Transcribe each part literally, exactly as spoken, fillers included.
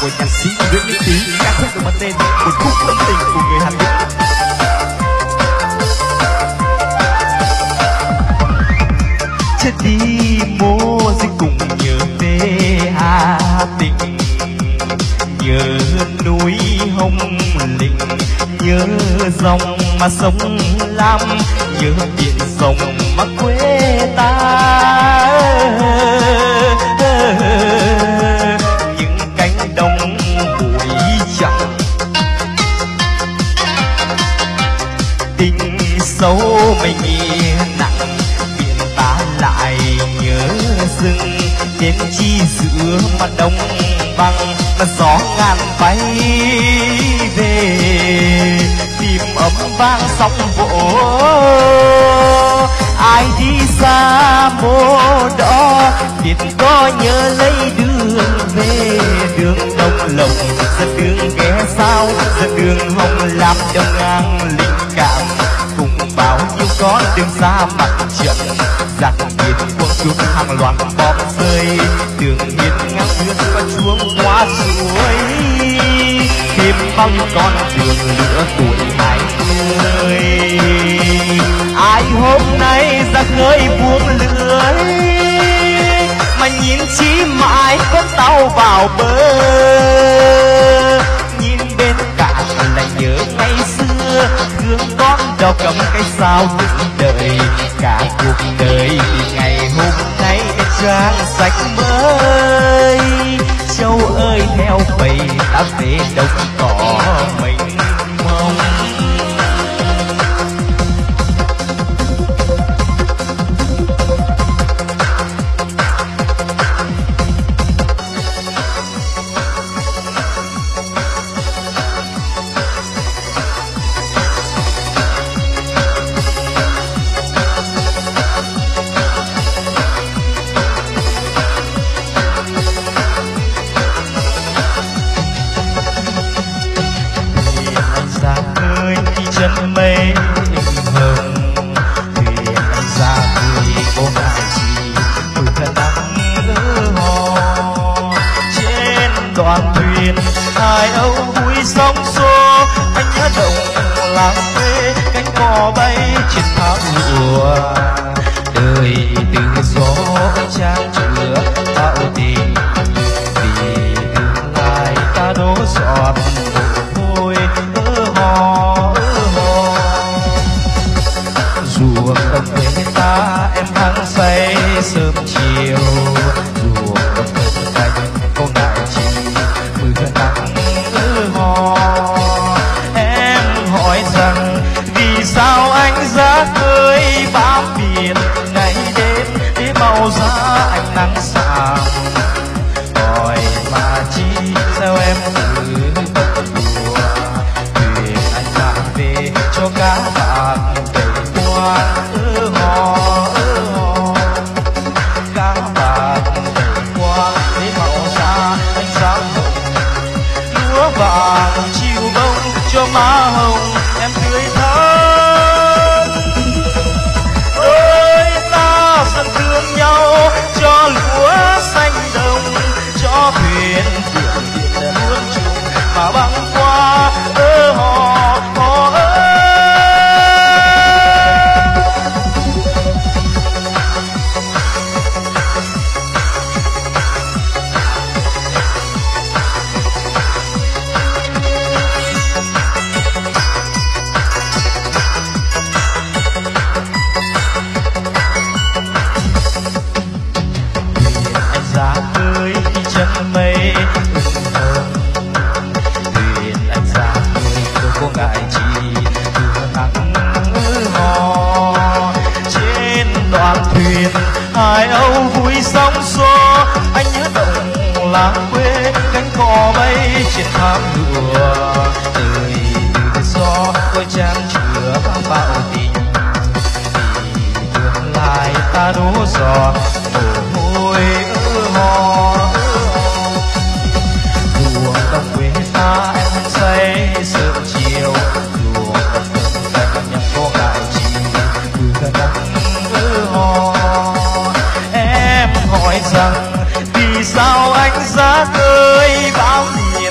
của nhạc sĩ Nguyễn Minh Tý, ca khúc được mang tên Một khúc ân tình của người Hà Nội. Chết đi mô dịch cùng nhớ về Hà Tĩnh, nhớ núi Hồng Lĩnh, nhớ dòng mà sông Lam, nhớ biển rộng mà quê ta. Những cánh đồng bụi trắng, tình sâu mình nặng, biển ta lại nhớ rừng, đến chi giữa mặt đông bằng mà gió ngàn bay về, tìm ấm vang sóng vỗ. Ai đi xa mô đó biết có nhớ lấy đường về, đường Đông Lộc dẫn đường ghé sao, dẫn đường Hồng Lam đông ngang linh cảm, cùng bao nhiêu con đường xa mặt trận, giặc biển cuồng xuống hàng loạt bom rơi, đường hiên ngang nước có chuông qua suối, thêm bao nhiêu con đường lửa tuổi hai mươi. Ai hôm nay ra khơi buông lưới, mà nhìn chỉ mãi con tàu vào bờ, nhìn bên cạn lại nhớ ngày xưa, gương con đò cầm cái sao từng đời, cả cuộc đời vì ngày hôm nay trang sạch mới. Châu ơi theo bầy ta về đồng cỏ mình mong. Chân mây hồng thuyền anh ra vui cô ngại chi, mùi thân nắng ơ hò trên đoàn thuyền, hai âu vui sóng xô, anh nhớ động làng quê cánh cò bay trên thác lụa, đời từ gió trang chứa bao tình, vì tương lai ta đổ giọt mồ hôi ơ hò. Ruộng đồng quê ta em hăng say sớm chiều, ruộng đồng quê cánh cô ngại chi, mưa nắng ơ hò. Em hỏi rằng vì sao anh ra khơi bám biển ngày đêm để màu da anh nắng sạm, hỏi mà chi sao em cứ bận đùa, thuyền anh mang về cho cá bạc ơ hò ơ hò, cá bạc đầy qua để màu da anh sáng hồng, lúa vàng chiều bông cho má hồng em tươi thắm. Đôi ta dần thương nhau cho lúa xanh đồng, cho thuyền biển biển muôn trùng mà băng qua ơ hò hò ơ. Chân mây hồng thuyền anh ra khơi tôi có ngại chi, mưa nắng hò trên đoàn thuyền, hai âu vui sóng xô, anh nhớ động làng quê cánh cò bay trên thác lụa, đời từ gió tôi trang chứa bao tình, vì tương lai ta đổ giọt mồ hôi ơ hò. Ruộng đồng quê ta em say sớm chiều, ruộng đồng cánh nhằm có ngại chi, mưa nắng ơ hò. Em hỏi rằng vì sao anh ra khơi bám biển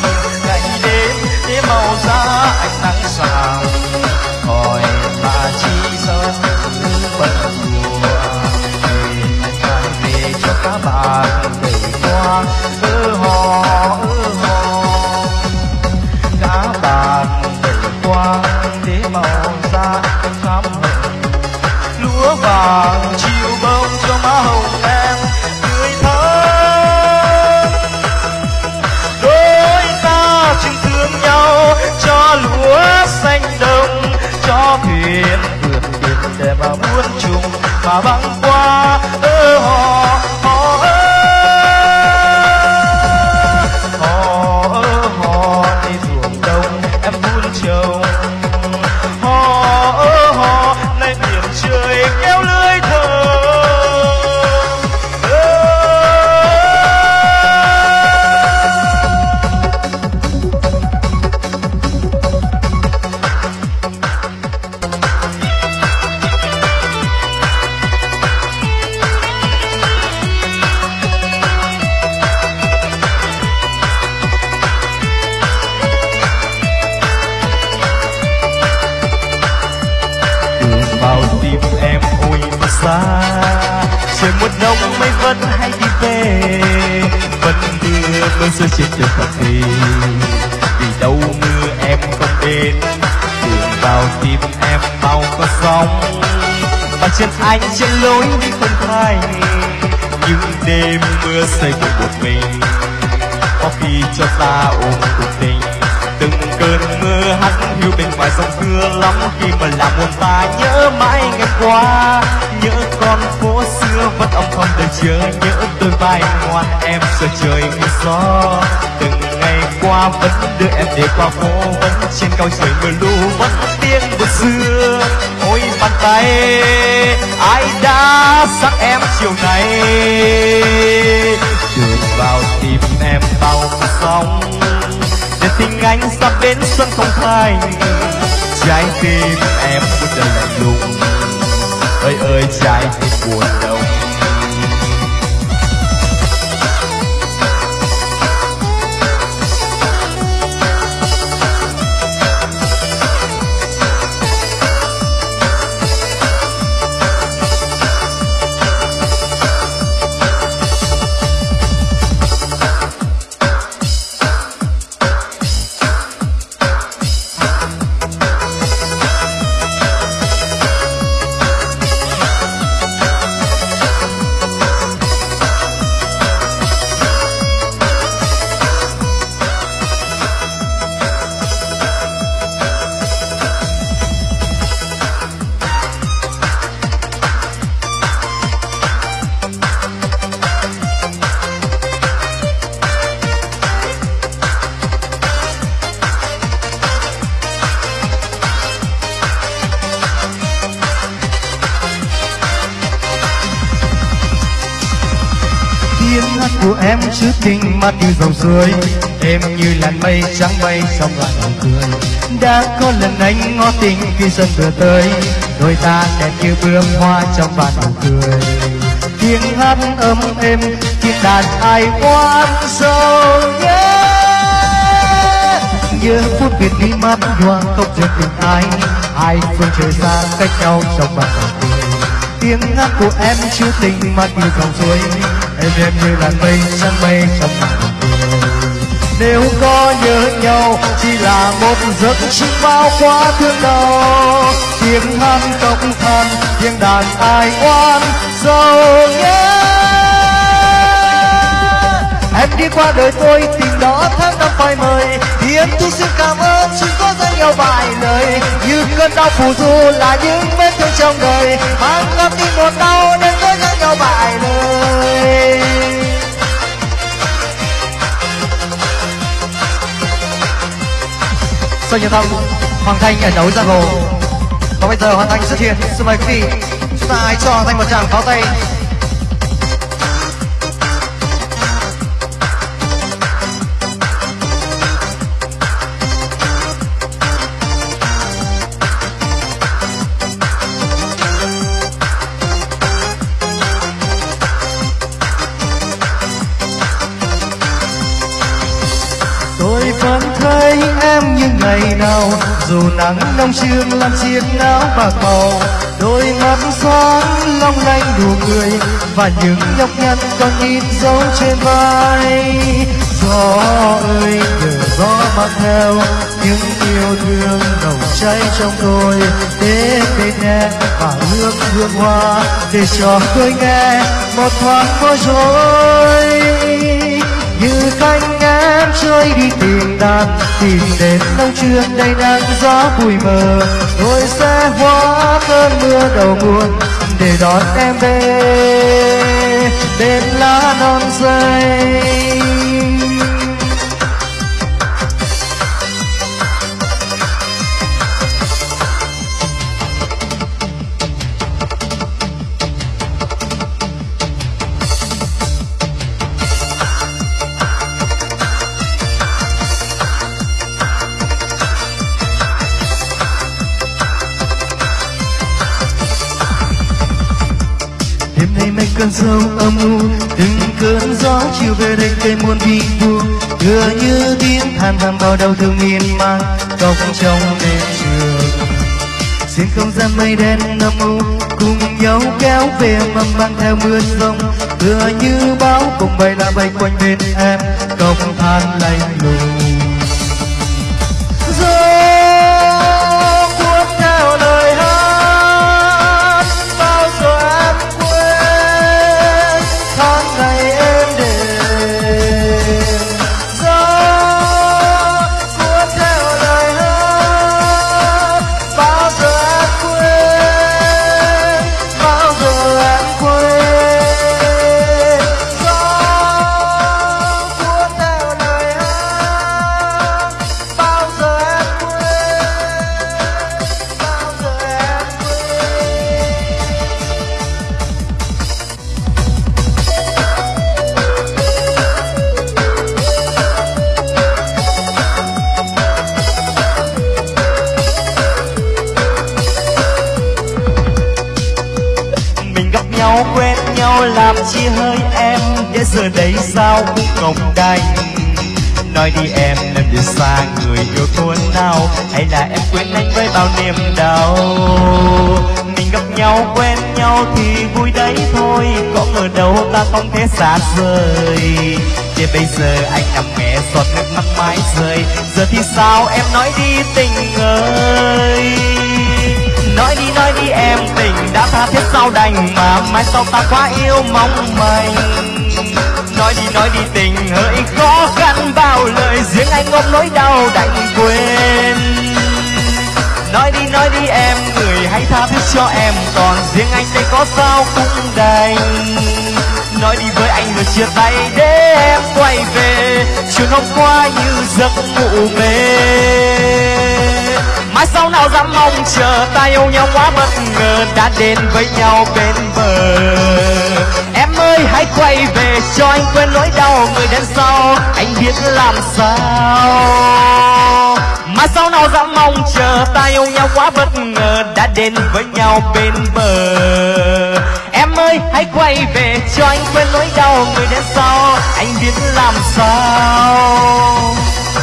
lúa vàng chiều bông cho má hồng em người thân. Đôi ta chung thương nhau cho lúa xanh đồng, cho thuyền vượt biển để mà muôn trùng mà băng qua ơ hò hò ơ hò ơ hò đi ruộng đông em vun trồng hò ơ hò nay biển trời kéo lưới thơm. Vào tim em ôi mà xa, trời một đông mây vẫn hay đi về, vẫn mưa mưa rơi trên đường cà phê, vì đâu mưa em không đến. Đường vào tim em bao có sóng, và chân anh trên lối đi không thay. Những đêm mưa xây của một mình, có khi cho ta ôm cuộc tình. Từng cơn mưa hắt hiu bên ngoài sông xưa lắm khi mà làm hồn ta nhớ mãi ngày qua. Nhớ con phố xưa vẫn âm thầm đời chờ, nhớ đôi vai ngoan em giờ trời mưa gió. Từng ngày qua vẫn đưa em để qua phố, vẫn trên cao trời mưa lũ vẫn tiếng buồn xưa. Ôi bàn tay ai đã sắc em chiều nay, đường vào tim em bao sóng để tình anh sắp đến xuân không thành. Trái tim em một đời lạnh lùng, ơi ơi trái tim buồn đông. tiếng hát của em trữ tình mắt như dòng suối, em như làn mây trắng bay trong làn nụ cười. Đã có lần anh ngó tình khi xuân vừa tới, đôi ta đẹp như bướm hoa trong bàn nụ cười. Tiếng hát ấm êm tiếng đàn ai oan sâu nhé, nhớ phút biệt ly mắt hoa không được tình ai, hai phương trời xa cách nhau trong bàn nụ cười. Tiếng hát của em trữ tình mắt như dòng suối, em em như làn mây trắng bay trong màn cười. Nếu có nhớ nhau chỉ là một giấc chiêm bao quá thương đau, tiếng hát khóc than tiếng đàn ai oan sâu nhé. Em đi qua đời tôi tìm đó tháng năm phai mời, thì em tu xin cảm ơn chúng có dành nhau vài lời. Như cơn đau phù du là những vết thương trong đời, mang ngập tim một đau nên có dành nhau vài lời. Sau nhiều năm Hoàng Thanh ẩn đấu giang hồ, và bây giờ Hoàng Thanh xuất hiện. Xin mời quý vị chúng ta hãy cho Hoàng Thanh một tràng pháo tay. Tôi vẫn thấy em như ngày nào, dù nắng đông trương làm chiếc áo bạc màu. Đôi mắt sáng long lanh nụ cười và những nhóc nhăn còn in dấu trên vai. Gió ơi nhờ gió mang theo những yêu thương nồng cháy trong tôi, để bên em và hương hương hoa, để cho tôi nghe một thoáng bối rối. Như cánh em trôi đi tìm đàn, tìm đến nông trường đầy nắng gió bụi mờ, tôi sẽ hóa cơn mưa đầu buồn để đón em về bên lá non dây. Mấy cơn sâu âm u, từng cơn gió chiều về đây cây muôn vi vu, tựa như tiếng than vang bao đau thương miên man cốc trong đêm trường. Xin không gian mây đen âm u cùng nhau kéo về mầm mang theo mưa rông, tựa như bão cùng bay la bay quanh bên em cốc than lạnh lùng. Gió cuốn theo lời hát bao giờ em quên tháng ngày em đến. Gió cuốn theo lời hát bao giờ em quên, bao giờ em quên. Gió cuốn theo lời hát bao giờ em quên, bao giờ em quên. Mình gặp nhau quen nhau làm chi hơi em, để giờ đây sao cũng không đành. Nói đi em, em đi xa người yêu thôn nào, hay là em quên anh với bao niềm đau. Mình gặp nhau quen nhau thì vui đấy thôi, có ngờ đâu ta không thể xa rời. Để bây giờ anh nằm nghe giọt nước mắt mãi rơi, giờ thì sao em nói đi tình ơi. Nói đi nói đi em, tình đã tha thiết sao đành, mà mai sau ta quá yêu mong manh. Nói đi nói đi tình hơi khó khăn, bao lời riêng anh ôm nỗi đau đành quên. Nói đi nói đi em, người hãy tha thứ cho em, còn riêng anh đây có sao cũng đành. Nói đi với anh rồi chia tay để em quay về, chuyện hôm qua như giấc ngủ mê. Mai sau nào dám mong chờ, ta yêu nhau quá bất ngờ đã đến với nhau bên bờ. Em ơi hãy quay về cho anh quên nỗi đau, người đến sau anh biết làm sao. Mai sau nào dám mong chờ, ta yêu nhau quá bất ngờ đã đến với nhau bên bờ. Em ơi hãy quay về cho anh quên nỗi đau, người đến sau anh biết làm sao.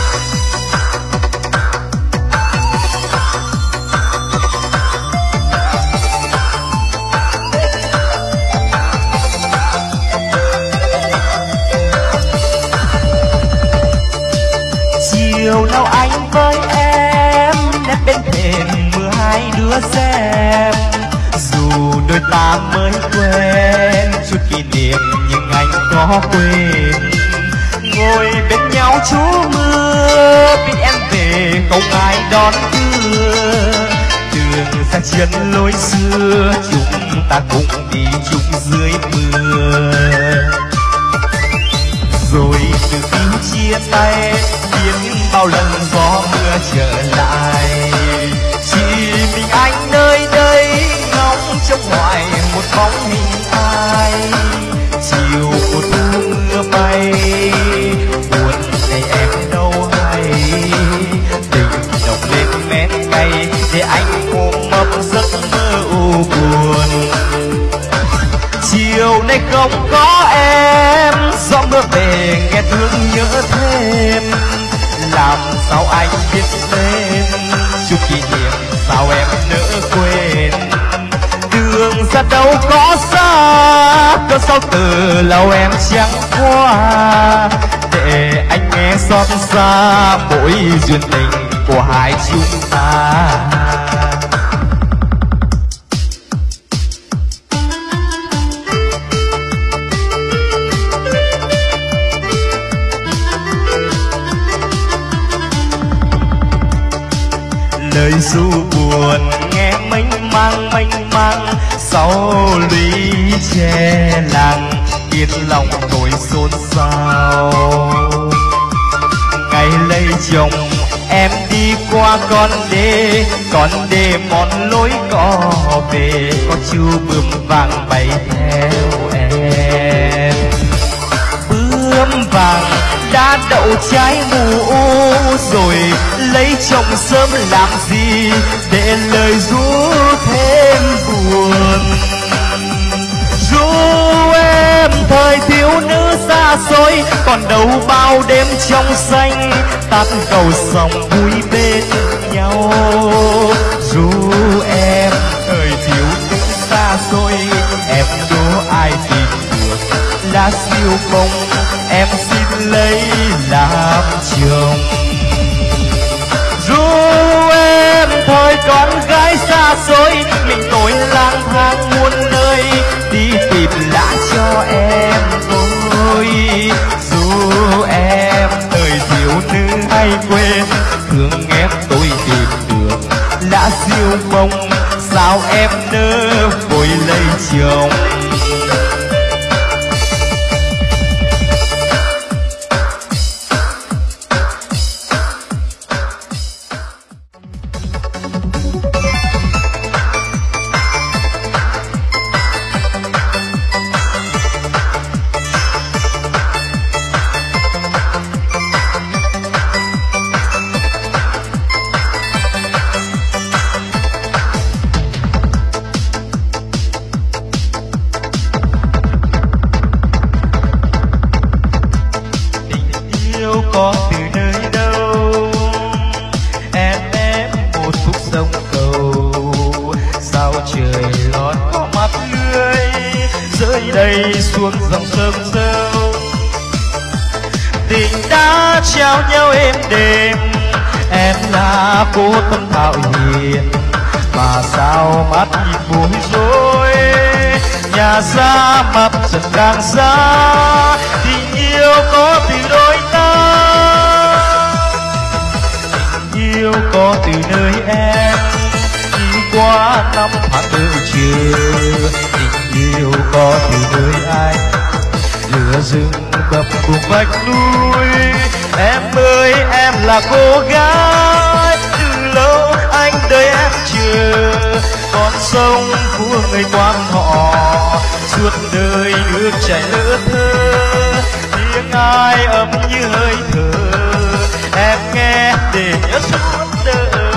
Chiều nào anh với em nép bên thềm mưa hai đứa xem, dù đôi ta mới quen chút kỷ niệm nhưng anh có quên. Ngồi bên nhau trú mưa biết em về không ai đón đưa, đường ra chân lối xưa chúng ta cùng đi chung dưới mưa. Rồi từ khi chia tay biết bao lần gió mưa trở lại, chỉ mình anh nơi đây ngóng trông hoài một bóng hình ai. Chiều mùa thu mưa bay buồn này em đâu hay, tình nồng lên mét cay để anh ôm ấp giấc mơ u buồn. Chiều nay không có em, gió mưa về nghe thương nhớ thêm, làm sao anh biết thêm chút kỷ niệm sao em nỡ quên. Đường đường xa đâu có xa, có sao từ lâu em chẳng qua, để anh nghe xót xa mỗi duyên tình của hai chúng ta. Lời ru buồn nghe mênh mang mênh mang, sau lũy che làng yên lòng nỗi xôn xao. Ngày lấy chồng em đi qua con đê, con đê mòn lối cò về, có chiêu bướm vàng bay theo em. Bướm vàng đã đậu trái mù rồi, lấy chồng sớm làm gì để lời ru thêm buồn. Ru em thời thiếu nữ xa xôi, còn đâu bao đêm trong xanh, tắt cầu sông vui bên nhau. Ru em thời thiếu nữ xa xôi, em đố ai tìm được lá siêu bông, em xin lấy làm chồng. Ru em thời con gái xa xôi, mình tôi lang thang muôn nơi, đi tìm lá cho em thôi. Ru em thời thiếu nữ hay quên, thương em tôi tìm được lá siêu bông, sao em nỡ vội lấy chồng. Có từ nơi đâu em em một phút sông cầu, sao trời lót có mắt lưới rơi đầy xuống dòng sông sâu. Tình đã trao nhau êm đềm, em là cô tâm thảo hiền, mà sao mắt nhìn bối rối. Nhà xa mặt dần càng xa, tình yêu có từ đôi ta. Tình yêu có từ nơi em đi qua năm tháng từ chiều. Tình yêu có từ nơi ai lửa rừng bập cùng vách núi. Em ơi em là cô gái, từ lâu anh đợi em chờ. Con sông của người quan họ suốt đời nước chảy lỡ thơ, tiếng ai ấm như hơi thở em nghe để nhớ suốt đời.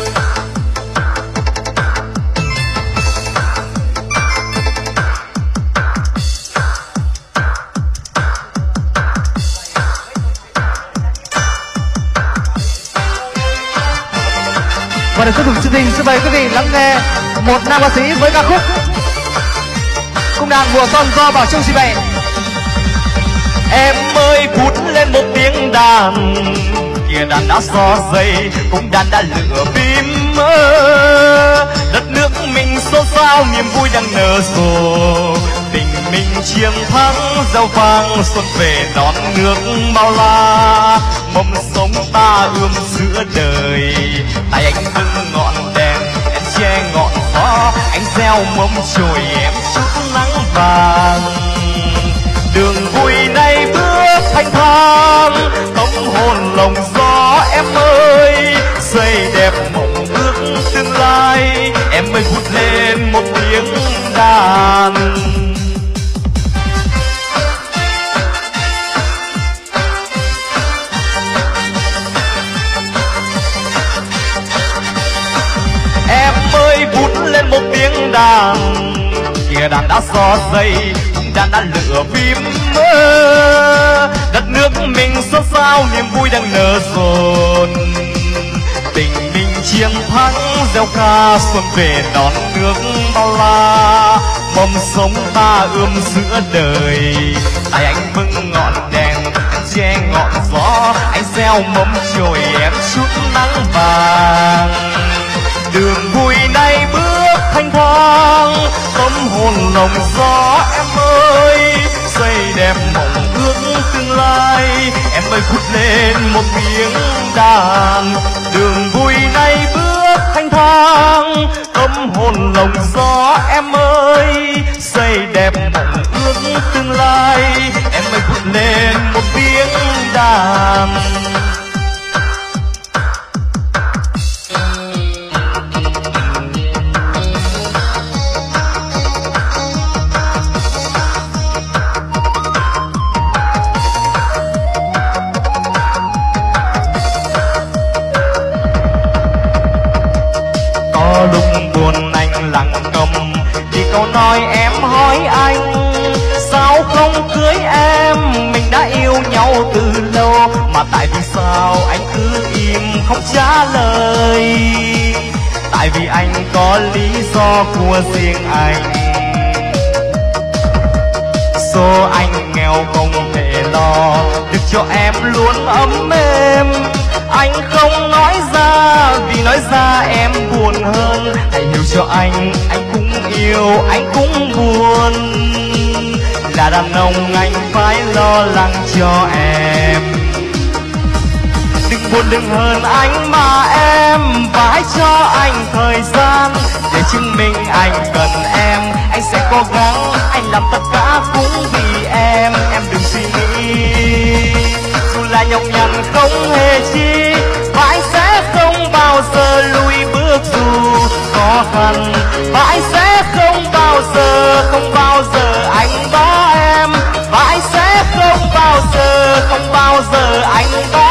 Và để tiếp tục chương trình, xin mời quý vị lắng nghe một nam ca sĩ với ca khúc Cung đàn mùa xuân do Bảo Trung trình bày. Em ơi vút lên một tiếng đàn, kìa đàn đã xò dây, cung đàn đã lửa bìm mơ. Đất nước mình xôn xao, niềm vui đang nở rộ, tình mình chiến thắng reo vang xuân về đón nước bao la. Mầm sống ta ươm giữa đời, tay anh bưng ngọn đèn, em che ngọn gió, anh gieo mâm chồi em chút nắng vàng. Đường vui này bước thanh thang, tâm hồn lòng gió em ơi, xây đẹp mộng ước tương lai. Em ơi vút lên một tiếng đàn. Em ơi vút lên một tiếng đàn, kìa đàn đã xò dây, đàn đã lửa bìm mơ. Đất nước mình xôn xao, niềm vui đang nở rộ, tình mình chiến thắng gieo ca xuân về đón nước bao la. mầm sống ta ươm giữa đời. Tay anh bưng ngọn đèn che ngọn gió, anh gieo mầm chồi em chút nắng vàng. Đường vui nay bước thanh thang, tâm hồn lòng gió em ơi, xây đẹp mộng ước tương lai. Em ơi phút lên một tiếng đàn, đường vui nay bước thanh thang, tâm hồn lòng gió em ơi, xây đẹp mộng ước tương lai. Em ơi phút lên một tiếng đàn. Có lúc buồn anh lặng câm vì câu nói em hỏi anh, sao không cưới em, mình đã yêu nhau từ lâu, mà tại vì sao anh cứ im không trả lời. Tại vì anh có lý do của riêng anh, số anh nghèo không thể lo được cho em luôn ấm êm. Anh không nói ra vì nói ra em buồn hơn. Hãy hiểu cho anh, anh cũng yêu, anh cũng buồn. Là đàn ông anh phải lo lắng cho em. Đừng buồn đừng hơn anh mà em, và hãy cho anh thời gian để chứng minh anh cần em. Anh sẽ cố gắng, anh làm tất cả cũng vì em. Em đừng suy nghĩ, dù là nhọc nhằn không hề chi, và anh sẽ không bao giờ lùi bước dù khó khăn. Và anh sẽ không bao giờ, không bao giờ anh bỏ em. Và anh sẽ không bao giờ, không bao giờ anh bỏ